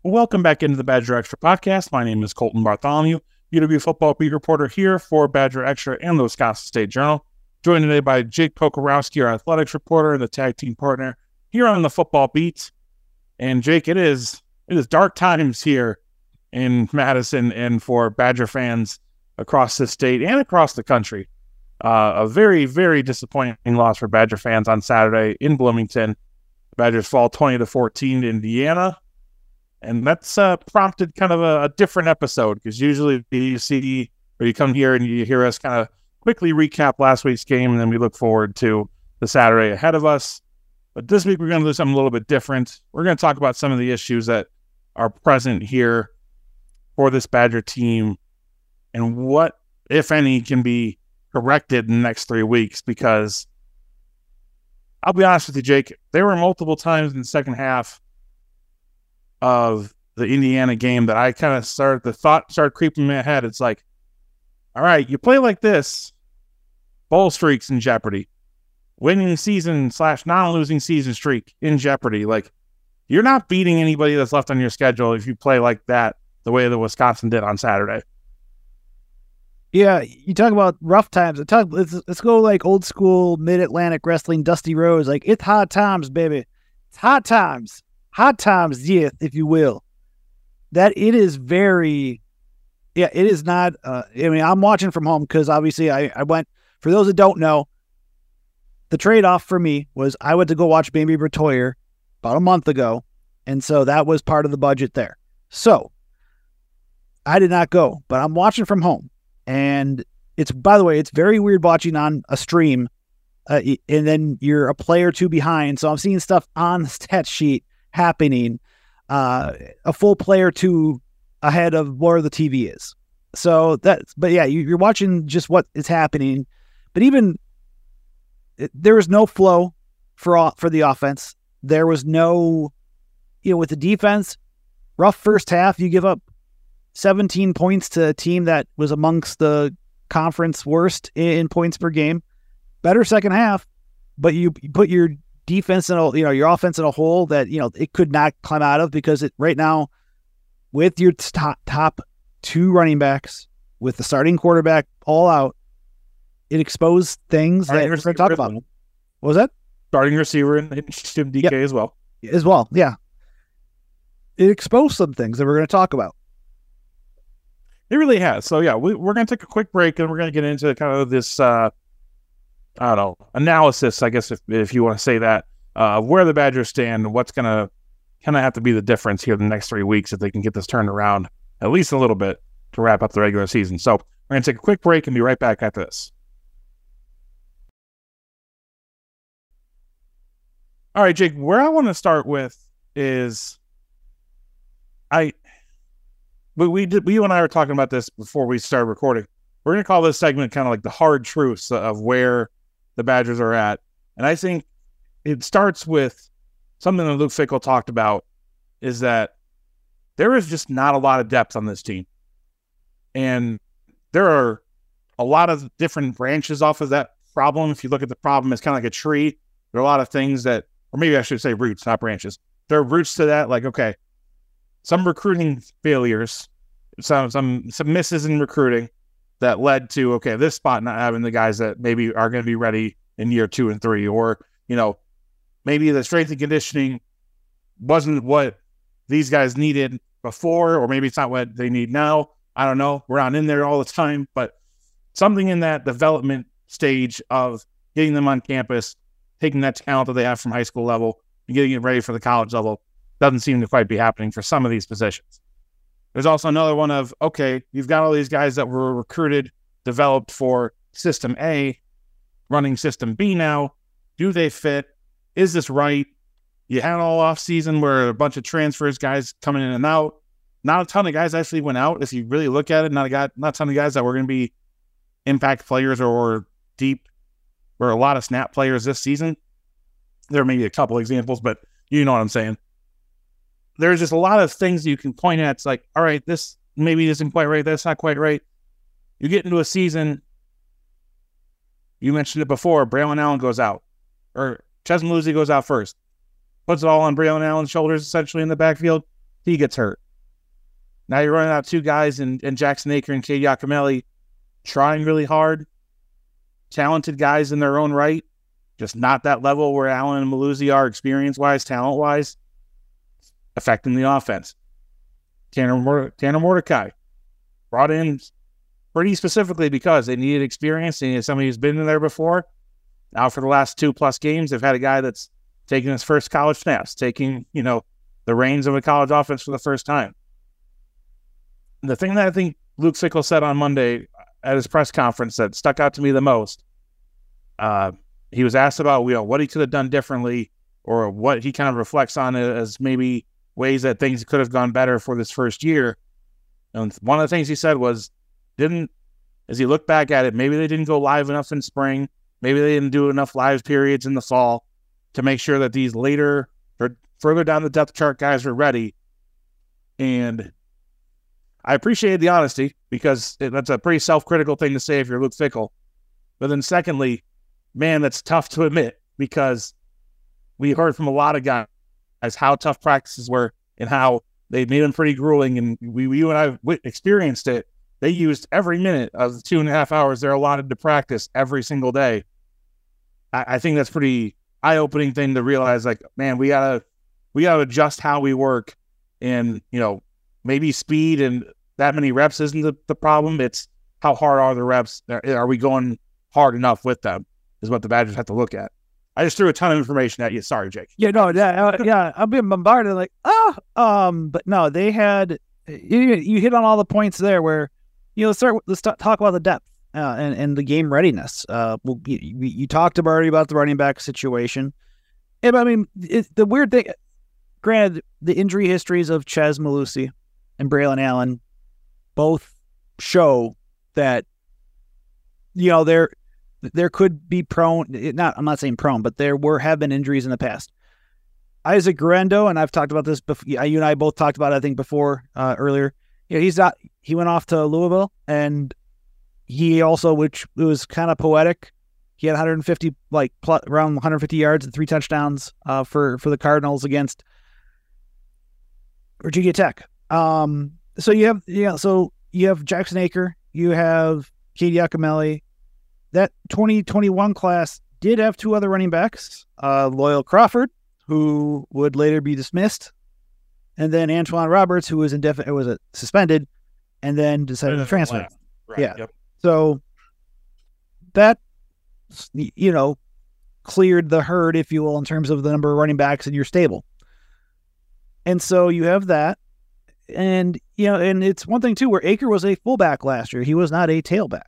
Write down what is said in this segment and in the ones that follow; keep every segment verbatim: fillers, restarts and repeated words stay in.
Welcome back into the Badger Extra podcast. My name is Colton Bartholomew, U W football beat reporter here for Badger Extra and the Wisconsin State Journal. Joined today by Jake Pokorowski, our athletics reporter and the tag team partner here on the football beat. And Jake, it is it is dark times here in Madison and for Badger fans across the state and across the country. Uh, a very, very disappointing loss for Badger fans on Saturday in Bloomington. Badgers fall twenty to fourteen to Indiana. And that's uh, prompted kind of a, a different episode, because usually you see, or you come here and you hear us kind of quickly recap last week's game, and then we look forward to the Saturday ahead of us. But this week we're going to do something a little bit different. We're going to talk about some of the issues that are present here for this Badger team and what, if any, can be corrected in the next three weeks. Because I'll be honest with you, Jake, there were multiple times in the second half of the Indiana game that I kind of started, the thought started creeping in my head. It's like, all right, you play like this, bowl streaks in jeopardy, winning season slash non-losing season streak in jeopardy. Like, you're not beating anybody that's left on your schedule if you play like that, the way that Wisconsin did on Saturday. Yeah, you talk about rough times. Talk, let's, let's go like old school Mid-Atlantic wrestling, Dusty Rhodes. Like, it's hot times, baby. It's hot times. Hot times, yeah, if you will. That it is very, yeah, it is not, uh, I mean, I'm watching from home because obviously I, I went, for those that don't know, the trade-off for me was I went to go watch Baby Bertoyer about a month ago, and so that was part of the budget there. So, I did not go, but I'm watching from home, and it's, by the way, it's very weird watching on a stream, uh, and then you're a play or two behind, so I'm seeing stuff on the stat sheet happening, uh, a full play or two ahead of where the T V is. So that, but yeah, you, you're watching just what is happening. But even it, there was no flow for for the offense. There was no, you know, with the defense, rough first half. You give up seventeen points to a team that was amongst the conference worst in, in points per game. Better second half, but you, you put your defense in a, you know, your offense in a hole that, you know, it could not climb out of, because it right now with your top top two running backs, with the starting quarterback all out, it exposed things that we're going to talk about. What was that? Starting receiver and Tim D K yep. as well. As well, yeah. It exposed some things that we're going to talk about. It really has. So yeah, we, we're going to take a quick break and we're going to get into kind of this, uh, I don't know, analysis, I guess, if if you want to say that, uh, where the Badgers stand and what's going to kind of have to be the difference here in the next three weeks if they can get this turned around at least a little bit to wrap up the regular season. So we're going to take a quick break and be right back after this. All right, Jake, where I want to start with is I, but we did, we, you and I were talking about this before we started recording. We're going to call this segment kind of like the hard truths of where the Badgers are at. And I think it starts with something that Luke Fickell talked about, is that there is just not a lot of depth on this team. And there are a lot of different branches off of that problem. If you look at the problem, it's kind of like a tree. There are a lot of things that, or maybe I should say roots, not branches. There are roots to that. Like, okay, some recruiting failures, some, some, some misses in recruiting that led to, okay, this spot not having the guys that maybe are going to be ready in year two and three, or, you know, maybe the strength and conditioning wasn't what these guys needed before, or maybe it's not what they need now. I don't know. We're not in there all the time, but something in that development stage of getting them on campus, taking that talent that they have from high school level and getting it ready for the college level doesn't seem to quite be happening for some of these positions. There's also another one of, okay, you've got all these guys that were recruited, developed for System A, running System B now. Do they fit? Is this right? You had all off season where a bunch of transfers, guys coming in and out. Not a ton of guys actually went out. If you really look at it, not a guy, not a ton of guys that were going to be impact players or deep, or a lot of snap players this season. There may be a couple examples, but you know what I'm saying. There's just a lot of things you can point at. It's like, all right, this maybe isn't quite right. That's not quite right. You get into a season, you mentioned it before, Braylon Allen goes out, or Chez Mellusi goes out first. Puts it all on Braylon Allen's shoulders, essentially, in the backfield. he gets hurt. Now you're running out two guys in, in Jackson Aker and Cade Giacomelli trying really hard. Talented guys in their own right. Just not that level where Allen and Mellusi are experience-wise, talent-wise. Affecting the offense. Tanner, Mord- Tanner Mordecai brought in pretty specifically because they needed experience. They needed somebody who's been in there before. Now for the last two-plus games, they've had a guy that's taking his first college snaps, taking, you know, the reins of a college offense for the first time. The thing that I think Luke Fickell said on Monday at his press conference that stuck out to me the most, uh, he was asked about, you know, what he could have done differently or what he kind of reflects on it as maybe ways that things could have gone better for this first year. And one of the things he said was, didn't, as he looked back at it, maybe they didn't go live enough in spring. Maybe they didn't do enough live periods in the fall to make sure that these later or further down the depth chart guys were ready. And I appreciated the honesty because that's a pretty self-critical thing to say if you're Luke Fickell. But then secondly, man, that's tough to admit because we heard from a lot of guys how tough practices were and how they made them pretty grueling. And we, you and I experienced it. They used every minute of the two and a half hours they're allotted to practice every single day. I, I think that's pretty eye-opening thing to realize, like, man, we gotta we gotta adjust how we work. And, you know, maybe speed and that many reps isn't the, the problem. It's how hard are the reps? Are we going hard enough with them is what the Badgers have to look at. I just threw a ton of information at you. Sorry, Jake. Yeah, no, yeah, uh, yeah. I'm being bombarded like, ah, oh, um, but no, they had, you, you hit on all the points there where, you know, let's start, let's start, talk about the depth uh, and, and the game readiness. Uh, well, you, you talked already about the running back situation. And, I mean, it, the weird thing, granted, the injury histories of Chez Mellusi and Braylon Allen both show that, you know, there there could be prone, not I'm not saying prone, but there were have been injuries in the past. Isaac Guerendo, and I've talked about this before, you and I both talked about it, I think, before, uh, earlier. You know, he's not, he went off to Louisville, and he also, which was kind of poetic, he had one hundred fifty, like, plus, around one hundred fifty yards and three touchdowns uh, for, for the Cardinals against Virginia Tech. Um, so you have, yeah, so you have Jackson Aker, you have Cade Giacomelli. That twenty twenty-one class did have two other running backs, uh, Loyal Crawford, who would later be dismissed, and then Antoine Roberts, who was indefinite, was uh, suspended, and then decided to transfer. Right, yeah. Yep. So that, you know, cleared the herd, if you will, in terms of the number of running backs in your stable. And so you have that. And, you know, and it's one thing, too, where Aker was a fullback last year. He was not a tailback.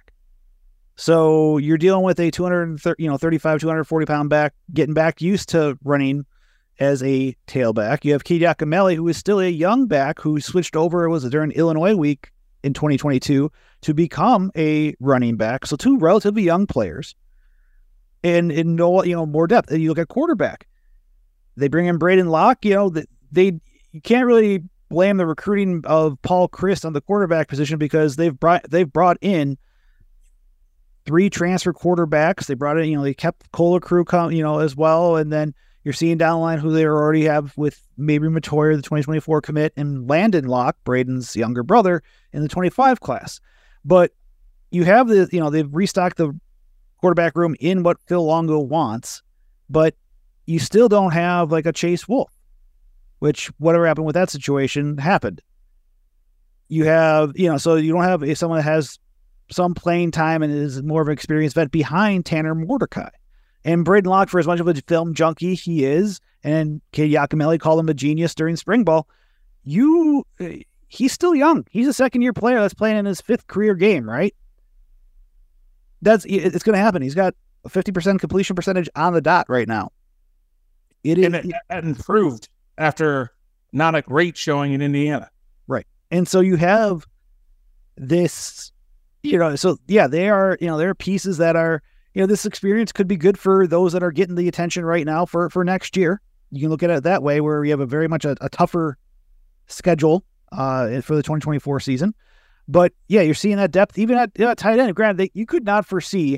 So you're dealing with a two hundred thirty, you know, thirty-five, two hundred forty pound back, getting back used to running as a tailback. You have Cade Giacomelli, who is still a young back who switched over, it was during Illinois week in twenty twenty-two to become a running back. So two relatively young players and in no, you know, more depth. And you look at quarterback, they bring in Braden Locke, you know, they, they you can't really blame the recruiting of Paul Chryst on the quarterback position because they've brought, they've brought in three transfer quarterbacks. They brought in, you know, they kept Kohler crew, come, you know, as well. And then you're seeing down the line who they already have with maybe Matoyer, the twenty twenty-four commit, and Landon Locke, Braden's younger brother, in the twenty-five class. But you have the, you know, they've restocked the quarterback room in what Phil Longo wants, but you still don't have like a Chase Wolf, which whatever happened with that situation happened. You have, you know, so you don't have if someone that has some playing time and is more of an experienced vet behind Tanner Mordecai. And Braden Locke, for as much of a film junkie he is, and Cade Giacomelli called him a genius during spring ball, you, he's still young. He's a second-year player that's playing in his fifth career game, right? That's It's going to happen. He's got a fifty percent completion percentage on the dot right now. It is and it, it improved after not a great showing in Indiana. Right. And so you have this... You know, so yeah, they are, you know, there are pieces that are, you know, this experience could be good for those that are getting the attention right now for, for next year. You can look at it that way where we have a very much a, a tougher schedule uh, for the twenty twenty-four season. But yeah, you're seeing that depth, even at, you know, at tight end. Granted, they, you could not foresee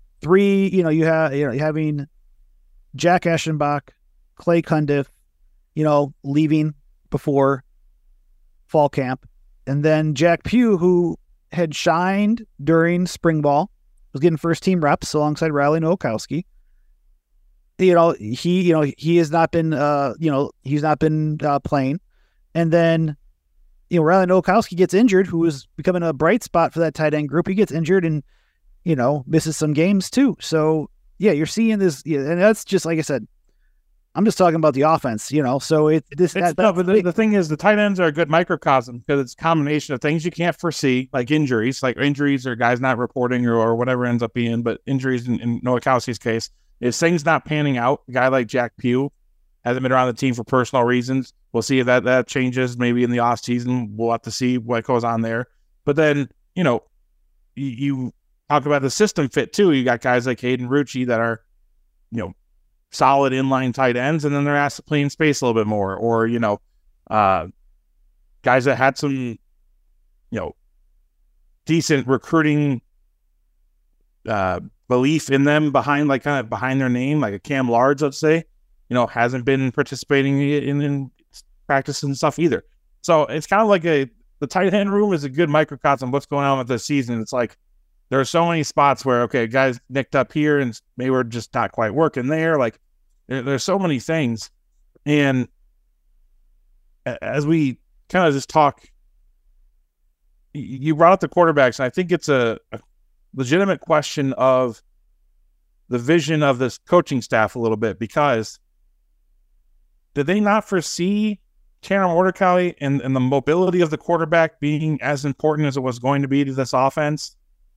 three, you know, you have, you know, having Jack Eschenbach, Clay Cundiff, you know, leaving before fall camp. And then Jack Pugh, who had shined during spring ball, was getting first team reps alongside Riley Nowakowski. You know, he, you know, he has not been, uh, you know, he's not been uh, playing. And then, you know, Riley Nowakowski gets injured, who is becoming a bright spot for that tight end group. He gets injured and, you know, misses some games too. So yeah, you're seeing this, yeah, and that's just, like I said, I'm just talking about the offense, you know, so it, this, it's that, no, but the, the thing is the tight ends are a good microcosm because it's a combination of things you can't foresee, like injuries, like injuries or guys not reporting or, or whatever ends up being, but injuries in, in Nowakowski's case is things not panning out. A guy like Jack Pugh hasn't been around the team for personal reasons. We'll see if that, that changes maybe in the off season. We'll have to see what goes on there. But then, you know, you, you talk about the system fit too. You got guys like Hayden Rucci that are, you know, solid inline tight ends, and then they're asked to play in space a little bit more, or, you know, uh, guys that had some, you know, decent recruiting uh, belief in them behind, like kind of behind their name, like a Cam Lards, let's say, you know, hasn't been participating in, in practice and stuff either. So it's kind of like a, the tight end room is a good microcosm of what's going on with this season. It's like, there are so many spots where, okay, guys nicked up here and maybe we're just not quite working there. Like there, there's so many things. And as we kind of just talk, you brought up the quarterbacks, and I think it's a, a legitimate question of the vision of this coaching staff a little bit, because did they not foresee Tanner Mordecai and, and the mobility of the quarterback being as important as it was going to be to this offense?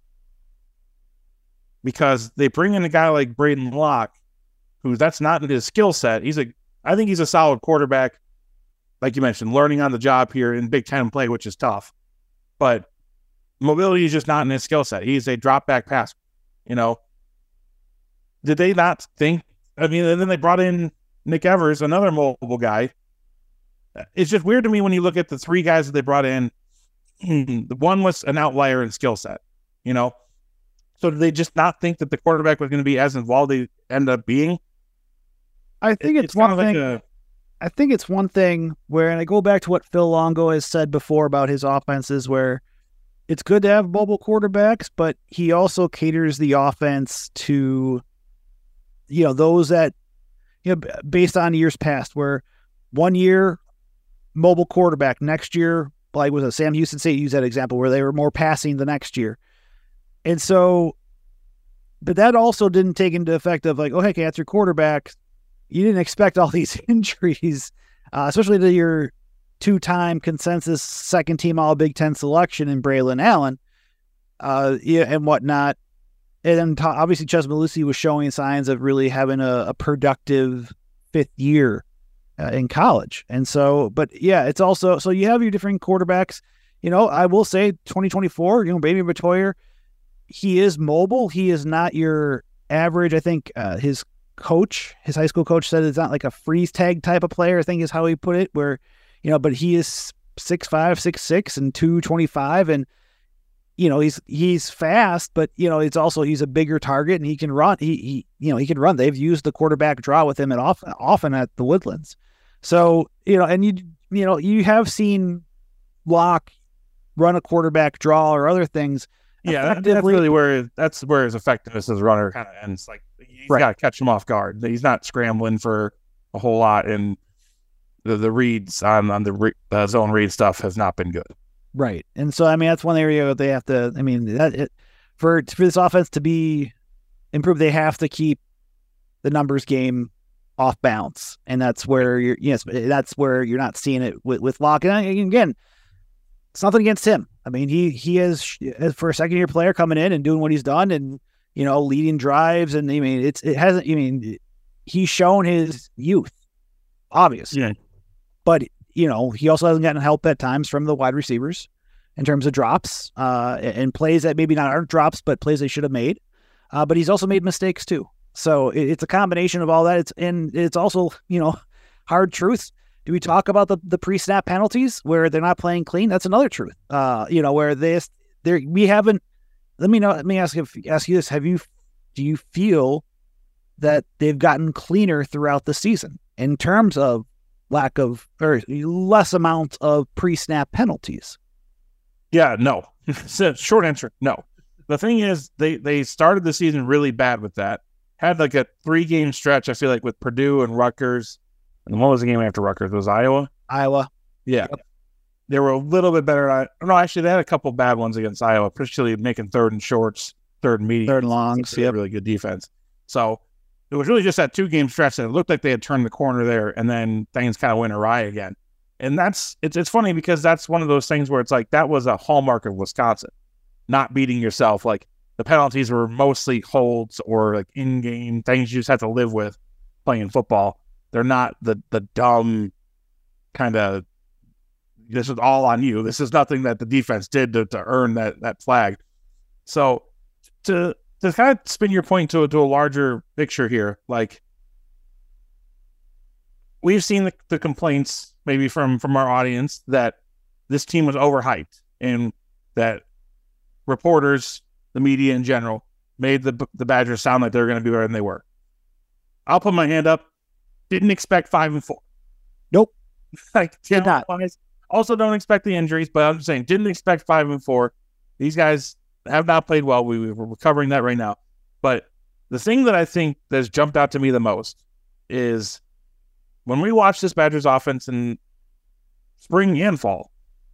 Because they bring in a guy like Braden Locke, who that's not his skill set. He's a, I think he's a solid quarterback, like you mentioned, learning on the job here in Big Ten play, which is tough. But mobility is just not in his skill set. He's a drop back passer. You know, did they not think? I mean, and then they brought in Nick Evers, another mobile guy. It's just weird to me when you look at the three guys that they brought in. The one was an outlier in skill set, you know. So did they just not think that the quarterback was going to be as involved as they end up being? I think it, it's, it's one like thing. A, I think it's one thing where, and I go back to what Phil Longo has said before about his offenses, where it's good to have mobile quarterbacks, but he also caters the offense to, you know, those that, you know, based on years past, where one year mobile quarterback, next year, like was it Sam Houston State used that example where they were more passing the next year. And so, but that also didn't take into effect of like, oh, heck, that's your quarterback. You didn't expect all these injuries, uh, especially to your two-time consensus second-team All-Big Ten selection in Braylon Allen, uh, yeah, and whatnot. And then t- obviously Ches Malusi was showing signs of really having a, a productive fifth year uh, in college. And so, but yeah, it's also, so you have your different quarterbacks. You know, I will say twenty twenty-four, you know, Baby Batoyer, he is mobile. He is not your average. I think uh, his coach, his high school coach said it's not like a freeze tag type of player, I think is how he put it, where, you know, but he is six five, six six, and two twenty-five. And, you know, he's, he's fast, but, you know, it's also, he's a bigger target and he can run. He, he you know, he can run. They've used the quarterback draw with him at often, often at the Woodlands. So, you know, and you, you know, you have seen Locke run a quarterback draw or other things. Yeah, that's really where that's where his effectiveness as a runner kind of ends. Like he's right. got to catch him off guard. He's not scrambling for a whole lot, and the the reads on on the re, uh, zone read stuff has not been good. Right, and so I mean that's one area that they have to. I mean that it, for for this offense to be improved, they have to keep the numbers game off balance, and that's where you're. Yes, that's where you're not seeing it with with Locke. And again, it's nothing against him. I mean, he he is for a second year player coming in and doing what he's done, and you know, leading drives, and I mean, it's it hasn't. I mean, he's shown his youth, obviously. Yeah. But you know, he also hasn't gotten help at times from the wide receivers in terms of drops uh, and plays that maybe not aren't drops, but plays they should have made. Uh, but he's also made mistakes too. So it, it's a combination of all that. It's and it's also, you know, hard truths. Do we talk about the, the pre-snap penalties where they're not playing clean? That's another truth. Uh, you know, where this there we haven't. Let me know. Let me ask if ask you this: Have you do you feel that they've gotten cleaner throughout the season in terms of lack of or less amount of pre-snap penalties. Yeah, no. So, short answer, no. The thing is, they they started the season really bad with that. Had like a three game stretch, I feel like, with Purdue and Rutgers. And what was the game after Rutgers? It was Iowa? Iowa. Yeah. Yep. They were a little bit better. No, actually, they had a couple bad ones against Iowa, particularly making third and shorts, third and medium. Third and longs. Yeah, really good defense. So it was really just that two-game stretch that it looked like they had turned the corner there, and then things kind of went awry again. And that's it's it's funny because that's one of those things where it's like that was a hallmark of Wisconsin, not beating yourself. Like the penalties were mostly holds or like in-game things you just have to live with playing football. They're not the the dumb kind of, this is all on you. This is nothing that the defense did to, to earn that that flag. So to to kind of spin your point to, to a larger picture here, like we've seen the, the complaints maybe from, from our audience that this team was overhyped and that reporters, the media in general, made the the Badgers sound like they were going to be better than they were. I'll put my hand up. Didn't expect five and four. Nope. Like, did not. Also, don't expect the injuries, but I'm just saying, didn't expect five and four. These guys have not played well. We, we're covering that right now. But the thing that I think that's jumped out to me the most is when we watch this Badgers offense in spring and fall,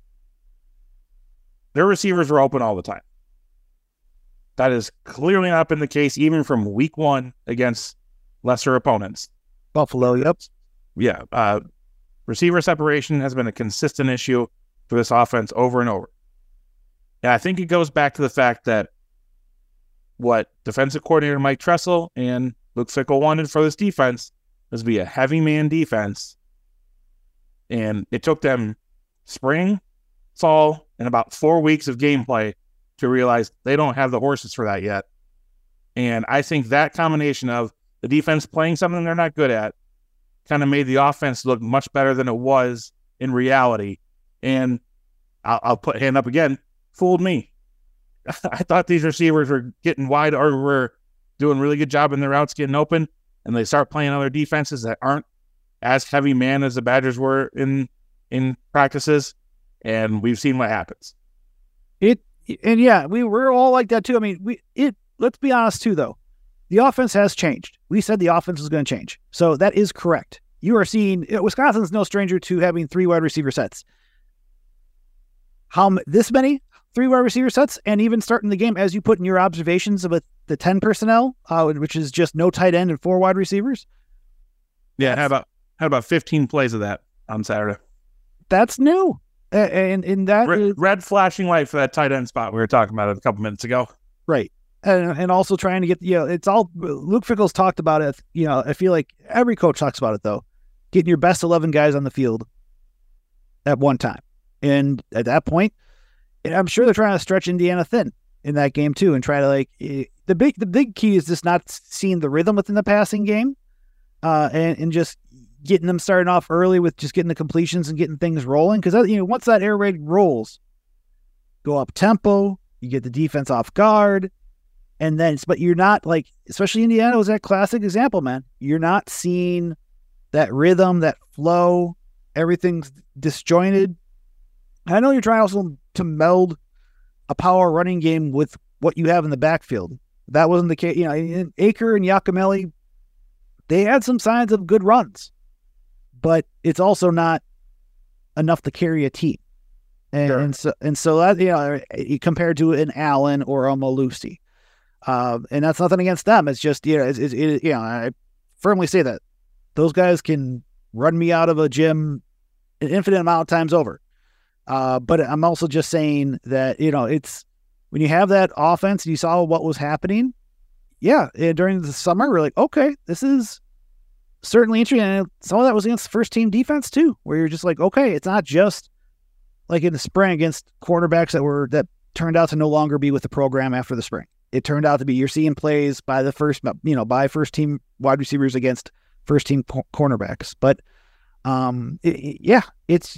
their receivers are open all the time. That has clearly not been the case even from week one against lesser opponents. Buffalo, yep. Yeah. Uh, receiver separation has been a consistent issue for this offense over and over. And I think it goes back to the fact that what defensive coordinator Mike Tressel and Luke Fickell wanted for this defense was to be a heavy man defense. And it took them spring, fall, and about four weeks of gameplay to realize they don't have the horses for that yet. And I think that combination of the defense playing something they're not good at kind of made the offense look much better than it was in reality. And I'll, I'll put hand up again, fooled me. I thought these receivers were getting wide or were doing a really good job in their routes getting open, and they start playing other defenses that aren't as heavy man as the Badgers were in in practices, and we've seen what happens. It and yeah, we we're all like that too. I mean, we it. Let's be honest too, though. The offense has changed. We said the offense was going to change. So that is correct. You are seeing, you know, Wisconsin's no stranger to having three wide receiver sets. How this many three wide receiver sets, and even starting the game as you put in your observations of the ten personnel, uh, which is just no tight end and four wide receivers. Yeah, how about how about fifteen plays of that on Saturday? That's new. Uh, and and that red, is, red flashing light for that tight end spot we were talking about it a couple minutes ago. Right. And, and also trying to get, you know, it's all, Luke Fickell's talked about it. You know, I feel like every coach talks about it, though. Getting your best eleven guys on the field at one time. And at that point, I'm sure they're trying to stretch Indiana thin in that game, too, and try to, like, the big the big key is just not seeing the rhythm within the passing game uh, and, and just getting them starting off early with just getting the completions and getting things rolling. Because, you know, once that air raid rolls, go up tempo, you get the defense off guard. And then, but you're not like, especially Indiana was that classic example, man. You're not seeing that rhythm, that flow, everything's disjointed. I know you're trying also to meld a power running game with what you have in the backfield. That wasn't the case. You know, Aker and Yakimelli, they had some signs of good runs, but it's also not enough to carry a team. And, sure. and so, and so that, you know, compared to an Allen or a Malusi. Um, and that's nothing against them. It's just, you know, it's, it's, it, you know, I firmly say that those guys can run me out of a gym an infinite amount of times over. Uh, but I'm also just saying that, you know, it's when you have that offense and you saw what was happening. Yeah. During the summer, we're like, okay, this is certainly interesting. And some of that was against first team defense too, where you're just like, okay, it's not just like in the spring against quarterbacks that were, that turned out to no longer be with the program after the spring. It turned out to be, you're seeing plays by the first, you know, by first team wide receivers against first team po- cornerbacks. But um, it, it, yeah, it's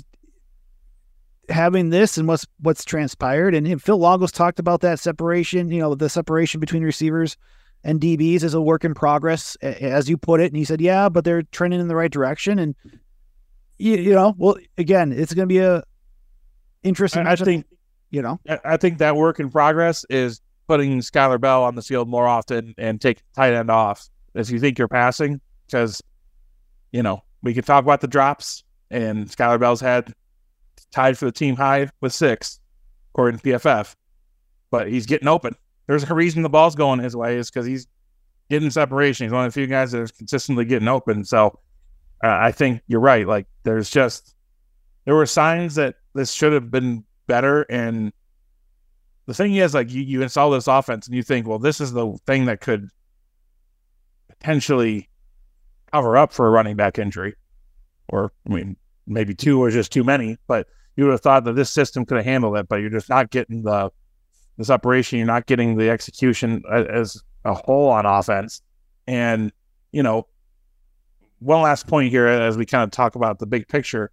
having this and what's, what's transpired. And, and Phil Longos talked about that separation, you know, the separation between receivers and D Bs is a work in progress, as you put it. And he said, yeah, but they're trending in the right direction. And you, you know, well, again, it's going to be a interesting. I, I think, you know, I, I think that work in progress is putting Skylar Bell on the field more often and take tight end off if you think you're passing, because, you know, we can talk about the drops, and Skylar Bell's had tied for the team high with six, according to P F F, but he's getting open. There's a reason the ball's going his way, is because he's getting separation. He's one of the few guys that is consistently getting open. So uh, I think you're right. Like, there's just, there were signs that this should have been better. And the thing is, like, you, you install this offense and you think, well, this is the thing that could potentially cover up for a running back injury. Or, I mean, maybe two was just too many, but you would have thought that this system could have handled it, but you're just not getting the, this operation, you're not getting the execution as a whole on offense. And, you know, one last point here as we kind of talk about the big picture.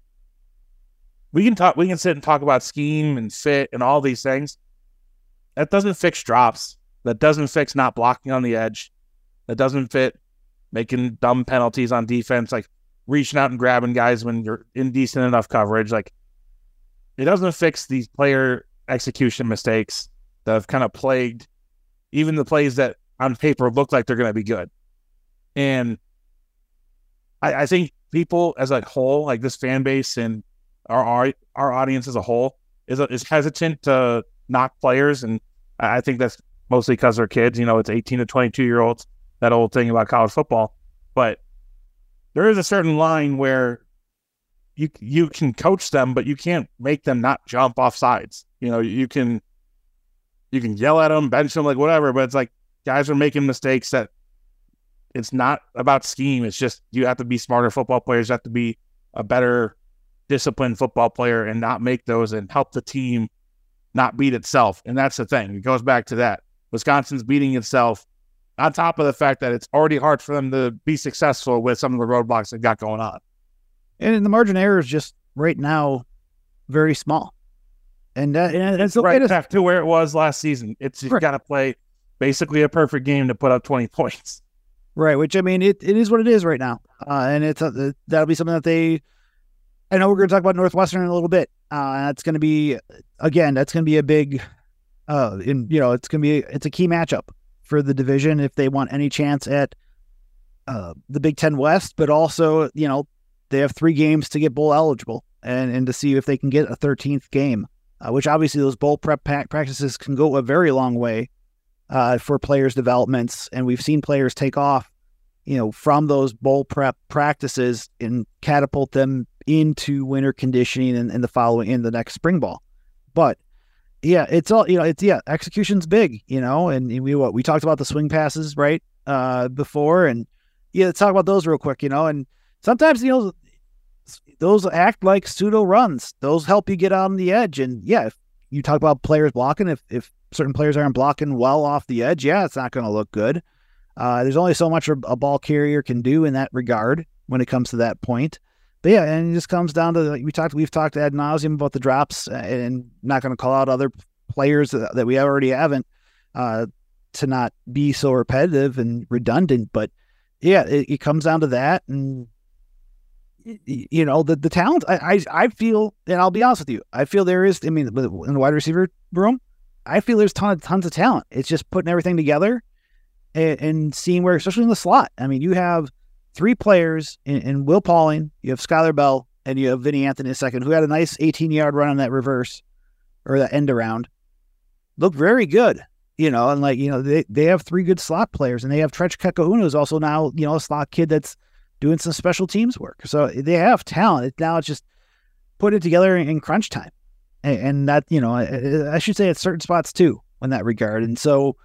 We can talk, we can sit and talk about scheme and fit and all these things. That doesn't fix drops. That doesn't fix not blocking on the edge. That doesn't fit making dumb penalties on defense, like reaching out and grabbing guys when you're in decent enough coverage. Like, it doesn't fix these player execution mistakes that have kind of plagued even the plays that on paper look like they're going to be good. And I, I think people as a whole, like this fan base and our our, our audience as a whole, is is hesitant to knock players, and I think that's mostly because they're kids. You know, it's eighteen to twenty-two year olds. That old thing about college football, but there is a certain line where you you can coach them, but you can't make them not jump off sides. You know, you can you can yell at them, bench them, like whatever, but it's like guys are making mistakes that it's not about scheme. It's just you have to be smarter football players. You have to be a better disciplined football player and not make those and help the team not beat itself. And that's the thing. It goes back to that. Wisconsin's beating itself on top of the fact that it's already hard for them to be successful with some of the roadblocks they've got going on. And the margin of error is just right now very small. And, uh, and it's right to, back to where it was last season. It's you've right. got to play basically a perfect game to put up twenty points. Right, which, I mean, it, it is what it is right now. Uh, and it's uh, that'll be something that they – I know we're going to talk about Northwestern in a little bit. Uh, that's going to be – again, that's going to be a big uh, – in you know, it's going to be – it's a key matchup for the division if they want any chance at uh, the Big Ten West. But also, you know, they have three games to get bowl eligible and, and to see if they can get a thirteenth game, uh, which obviously those bowl prep practices can go a very long way uh, for players' developments. And we've seen players take off, you know, from those bowl prep practices and catapult them into winter conditioning and, and the following in the next spring ball. But yeah, it's all, you know, it's, yeah, execution's big, you know, and we, what we talked about the swing passes, right. Uh, before, and yeah, let's talk about those real quick, you know, and sometimes, you know, those act like pseudo runs. Those help you get out on the edge. And yeah, if you talk about players blocking, if, if certain players aren't blocking well off the edge, yeah, it's not going to look good. Uh, there's only so much a, a ball carrier can do in that regard when it comes to that point. But yeah, and it just comes down to, like we talked, we've talked ad nauseum about the drops, and not going to call out other players that, that we already haven't, uh, to not be so repetitive and redundant. But yeah, it, it comes down to that. And you know, the, the talent, I, I, I feel, and I'll be honest with you, I feel there is, I mean, in the wide receiver room, I feel there's ton of, tons of talent. It's just putting everything together and, and seeing where, especially in the slot. I mean, you have three players in, in Will Pauling, you have Skylar Bell, and you have Vinny Anthony a second, who had a nice eighteen-yard run on that reverse or that end around. Looked very good, you know, and like, you know, they, they have three good slot players, and they have Trech Kekahuna, who's also now, you know, a slot kid that's doing some special teams work. So they have talent. Now it's just put it together in, in crunch time. And, and that, you know, I, I should say at certain spots too in that regard. And so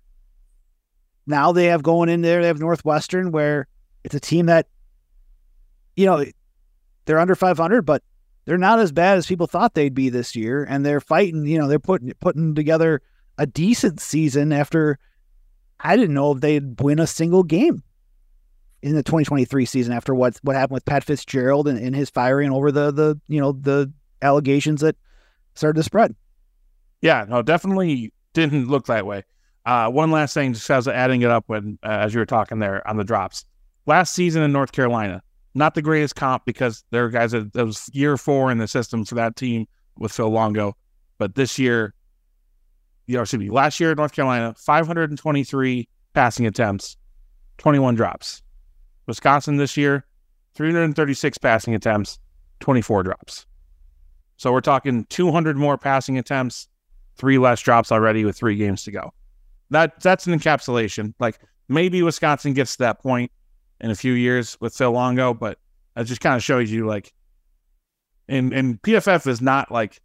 now they have going in there, they have Northwestern, where it's a team that, you know, they're under five hundred, but they're not as bad as people thought they'd be this year. And they're fighting, you know, they're putting, putting together a decent season after, I didn't know if they'd win a single game in the twenty twenty-three season after what what happened with Pat Fitzgerald and, and his firing over the the you know the allegations that started to spread. Yeah, no, definitely didn't look that way. Uh, one last thing, just as adding it up when uh, as you were talking there on the drops. Last season in North Carolina, not the greatest comp because there are guys that, that was year four in the system for that team with Phil Longo. But this year, you know, excuse me, last year, North Carolina, five hundred twenty-three passing attempts, twenty-one drops. Wisconsin this year, three hundred thirty-six passing attempts, twenty-four drops. So we're talking two hundred more passing attempts, three less drops already with three games to go. That That's an encapsulation. Like, maybe Wisconsin gets to that point in a few years with Phil Longo, but that just kind of shows you, like, and, and P F F is not, like,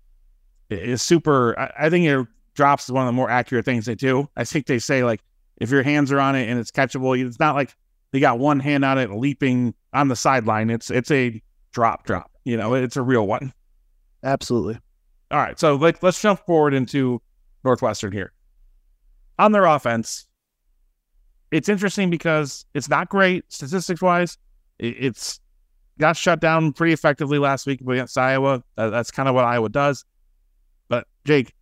is super, I, I think your drops is one of the more accurate things they do. I think they say, like, if your hands are on it and it's catchable, it's not like they got one hand on it leaping on the sideline. It's it's a drop, drop. You know, it's a real one. Absolutely. All right, so like, let's jump forward into Northwestern here. On their offense, it's interesting because it's not great statistics-wise. It's got shut down pretty effectively last week against Iowa. That's kind of what Iowa does. But, Jake,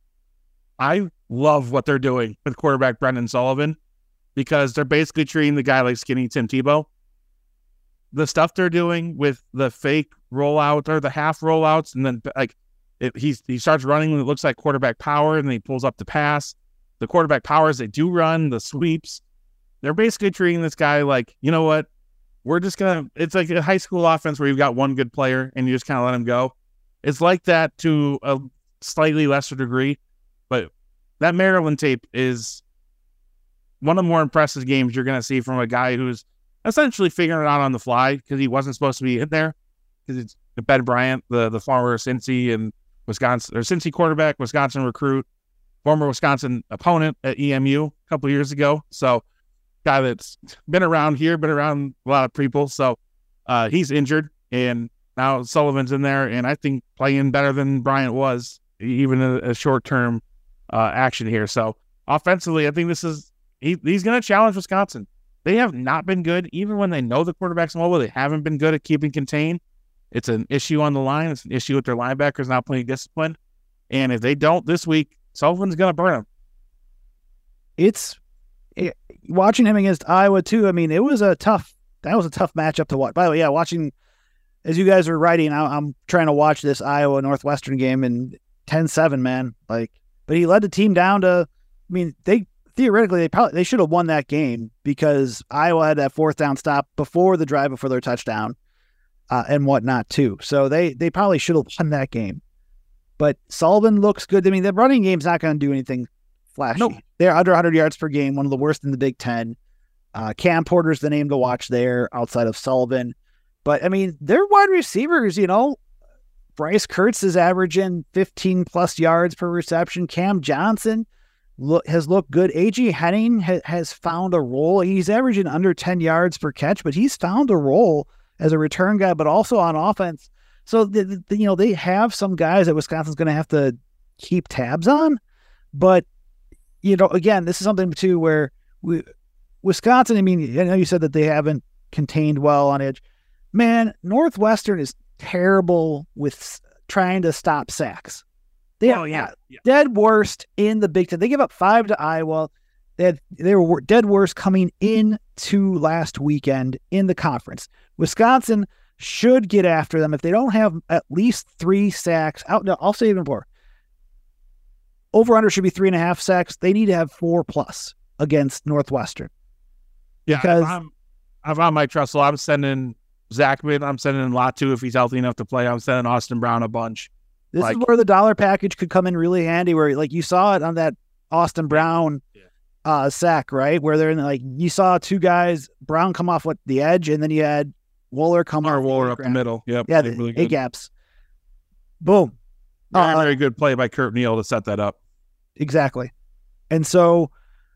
I love what they're doing with quarterback Brendan Sullivan because they're basically treating the guy like skinny Tim Tebow. The stuff they're doing with the fake rollout or the half rollouts, and then like it, he's, he starts running when it looks like quarterback power, and then he pulls up the pass. The quarterback powers they do run, the sweeps. They're basically treating this guy like, you know what? We're just going to – it's like a high school offense where you've got one good player and you just kind of let him go. It's like that to a slightly lesser degree, but that Maryland tape is one of the more impressive games you're going to see from a guy who's essentially figuring it out on the fly because he wasn't supposed to be in there because it's Ben Bryant, the, the former Cincy and Wisconsin – or Cincy quarterback, Wisconsin recruit, former Wisconsin opponent at E M U a couple years ago. So guy that's been around here, been around a lot of people. So uh, he's injured, and now Sullivan's in there, and I think playing better than Bryant was, even a, a short-term uh, action here. So offensively, I think this is he, he's going to challenge Wisconsin. They have not been good, even when they know the quarterback's mobile. They haven't been good at keeping contained. It's an issue on the line. It's an issue with their linebackers not playing discipline. And if they don't this week, Sullivan's going to burn him. It's it, watching him against Iowa too. I mean, it was a tough, that was a tough matchup to watch. By the way, yeah, watching, as you guys are writing, I, I'm trying to watch this Iowa Northwestern game and ten seven, man. Like, but he led the team down to, I mean, they theoretically, they probably, they should have won that game because Iowa had that fourth down stop before the drive, before their touchdown uh, and whatnot too. So they, they probably should have won that game. But Sullivan looks good. I mean, the running game's not going to do anything flashy. Nope. They're under one hundred yards per game, one of the worst in the Big Ten. Uh, Cam Porter's the name to watch there outside of Sullivan. But, I mean, their wide receivers, you know, Bryce Kurtz is averaging fifteen-plus yards per reception. Cam Johnson look, has looked good. A J Henning ha- has found a role. He's averaging under ten yards per catch, but he's found a role as a return guy, but also on offense. So, the, the, you know, they have some guys that Wisconsin's going to have to keep tabs on. But, you know, again, this is something, too, where we, Wisconsin, I mean, I know you said that they haven't contained well on edge. Man, Northwestern is terrible with trying to stop sacks. They oh, are yeah. yeah. dead worst in the Big Ten. They give up five to Iowa. They, had, they were dead worst coming into last weekend in the conference. Wisconsin should get after them if they don't have at least three sacks. Out, no, I'll say even more. Over under should be three and a half sacks. They need to have four plus against Northwestern. Yeah, because if I'm, if I'm Mike Tressel, I'm sending Zachman. I'm sending Latu if he's healthy enough to play. I'm sending Austin Brown a bunch. This like, is where the dollar package could come in really handy. Where like you saw it on that Austin Brown yeah. uh, sack, right? Where they're in like you saw two guys, Brown come off what the edge, and then you had Wooler come or off Wooler the up the middle. Yep, yeah, the really A gaps. Boom. Very, uh, very good play by Kurt Neal to set that up. Exactly. And so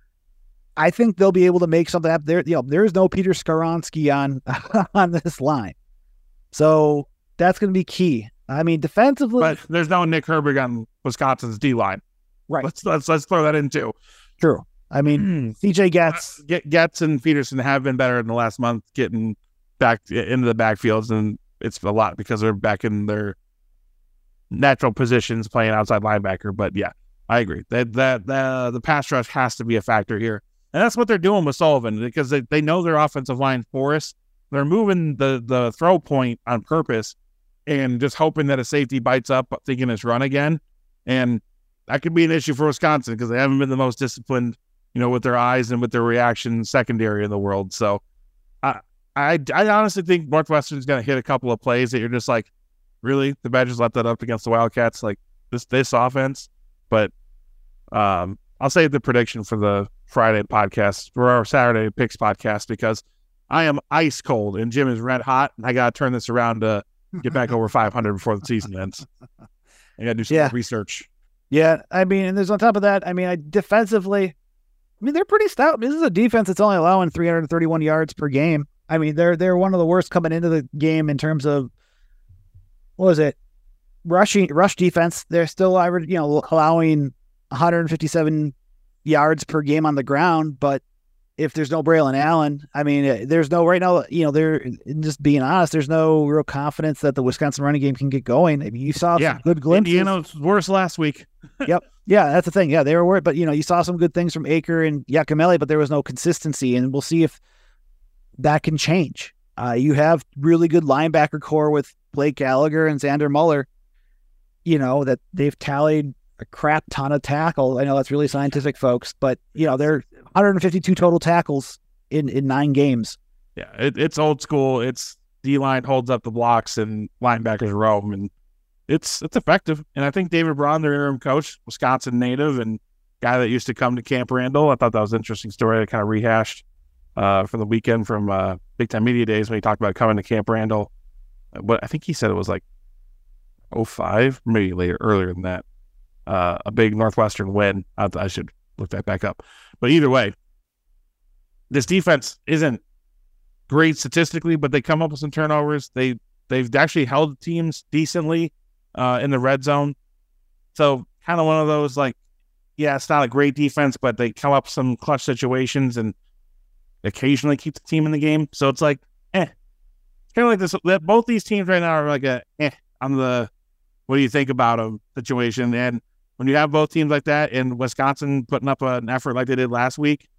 I think they'll be able to make something up there. You know, there is no Peter Skoronsky on on this line. So that's going to be key. I mean, defensively. But there's no Nick Herbig on Wisconsin's D line. Right. Let's let's let's throw that in too. True. I mean, C J Getz. Uh, Getz and Peterson have been better in the last month getting back into the backfields, and it's a lot because they're back in their natural positions playing outside linebacker. But yeah, I agree that that the the pass rush has to be a factor here, and that's what they're doing with Sullivan because they, they know their offensive line porous. they're moving the the throw point on purpose and just hoping that a safety bites up, thinking it's run again. And that could be an issue for Wisconsin because they haven't been the most disciplined, you know, with their eyes and with their reaction secondary in the world. So I I, I honestly think Northwestern's going to hit a couple of plays that you're just like, really? The Badgers let that up against the Wildcats, like this this offense? But um, I'll save the prediction for the Friday podcast or our Saturday picks podcast because I am ice cold and Jim is red hot. And I got to turn this around to get back over five hundred before the season ends. I got to do some yeah. research. Yeah, I mean, and there's on top of that, I mean, I defensively, I mean, they're pretty stout. This is a defense that's only allowing three hundred thirty-one yards per game. I mean, they're they're one of the worst coming into the game in terms of, what was it, rushing rush defense. They're still, you know, allowing one hundred fifty-seven yards per game on the ground. But if there's no Braylon Allen, I mean, there's no right now. You know, they're just being honest. There's no real confidence that the Wisconsin running game can get going. I mean, you saw yeah. some good glimpses. Indiana was worse last week. Yep. Yeah, that's the thing. Yeah, they were worried, but you know, you saw some good things from Aker and Yakameli, but there was no consistency, and we'll see if that can change. Uh, you have really good linebacker core with Blake Gallagher and Xander Muller. You know that they've tallied a crap ton of tackle. I know that's really scientific, folks, but you know they're one hundred fifty-two total tackles in in nine games. Yeah, it, it's old school. It's D-line holds up the blocks and linebackers roam, and it's it's effective. And I think David Braun, their interim coach, Wisconsin native and guy that used to come to Camp Randall, I thought that was an interesting story. I kind of rehashed uh, from the weekend from uh, Big Time Media Days when he talked about coming to Camp Randall. But I think he said it was like oh five, maybe later, earlier than that. Uh, a big Northwestern win. I, I should look that back up. But either way, this defense isn't great statistically, but they come up with some turnovers. They, they've actually held teams decently uh, in the red zone. So kind of one of those, like, yeah, it's not a great defense, but they come up with some clutch situations and occasionally keep the team in the game. So it's like, eh. It's kind of like this. That both these teams right now are like a, eh, on the, what do you think about them situation. And when you have both teams like that and Wisconsin putting up an effort like they did last week,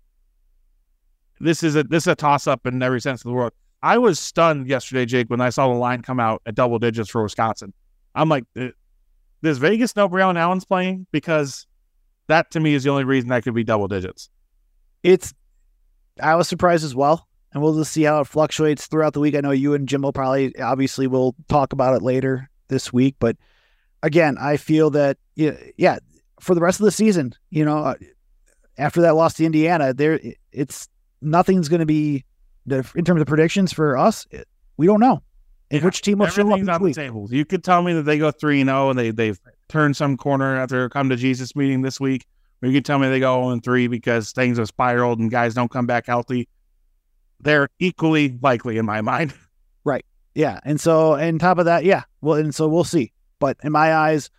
this is a this is a toss-up in every sense of the word. I was stunned yesterday, Jake, when I saw the line come out at double digits for Wisconsin. I'm like, does Vegas know Braylon Allen's playing? Because that, to me, is the only reason that could be double digits. It's, I was surprised as well, and we'll just see how it fluctuates throughout the week. I know you and Jim will probably, obviously, will talk about it later this week, but again, I feel that, yeah, for the rest of the season, you know, after that loss to Indiana, there, it's nothing's going to be, in terms of predictions for us, we don't know. And yeah, which team will show up on the table. You could tell me that they go three and zero and they they've turned some corner after a come to Jesus meeting this week, or you could tell me they go zero and three because things have spiraled and guys don't come back healthy. They're equally likely in my mind. Right. Yeah. And so, and top of that, yeah. Well, and so we'll see. But in my eyes,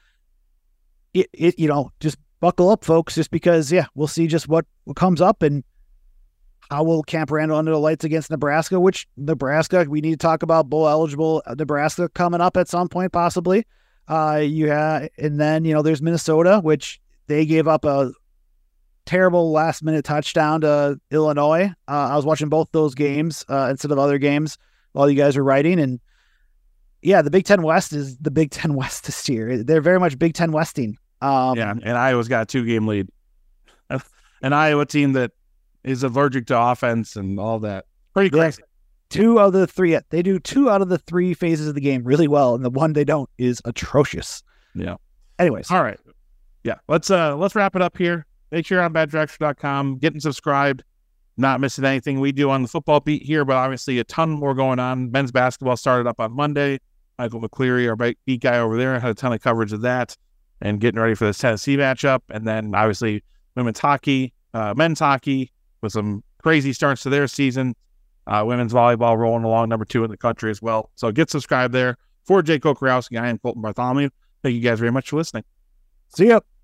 it, it you know, just buckle up, folks, just because, yeah, we'll see just what, what comes up and how will Camp Randall under the lights against Nebraska, which Nebraska, we need to talk about bowl eligible Nebraska coming up at some point, possibly. Uh, you have, and then, you know, there's Minnesota, which they gave up a terrible last minute touchdown to Illinois. Uh, I was watching both those games uh, instead of other games while you guys were writing. And yeah, the Big Ten West is the Big Ten West this year. They're very much Big Ten Westing. Um, yeah, and Iowa's got a two-game lead. An Iowa team that is allergic to offense and all that. Pretty crazy. Yeah. Two out of the three. They do two out of the three phases of the game really well, and the one they don't is atrocious. Yeah. Anyways. All right. Yeah. Let's uh let's wrap it up here. Make sure you're on badger extra dot com, getting subscribed, not missing anything we do on the football beat here, but obviously a ton more going on. Men's basketball started up on Monday. Michael McCleary, our beat guy over there, had a ton of coverage of that and getting ready for this Tennessee matchup. And then obviously women's hockey, uh, men's hockey with some crazy starts to their season. Uh, women's volleyball rolling along number two in the country as well. So get subscribed there. For Jake Okarowski, I am Colton Bartholomew. Thank you guys very much for listening. See ya.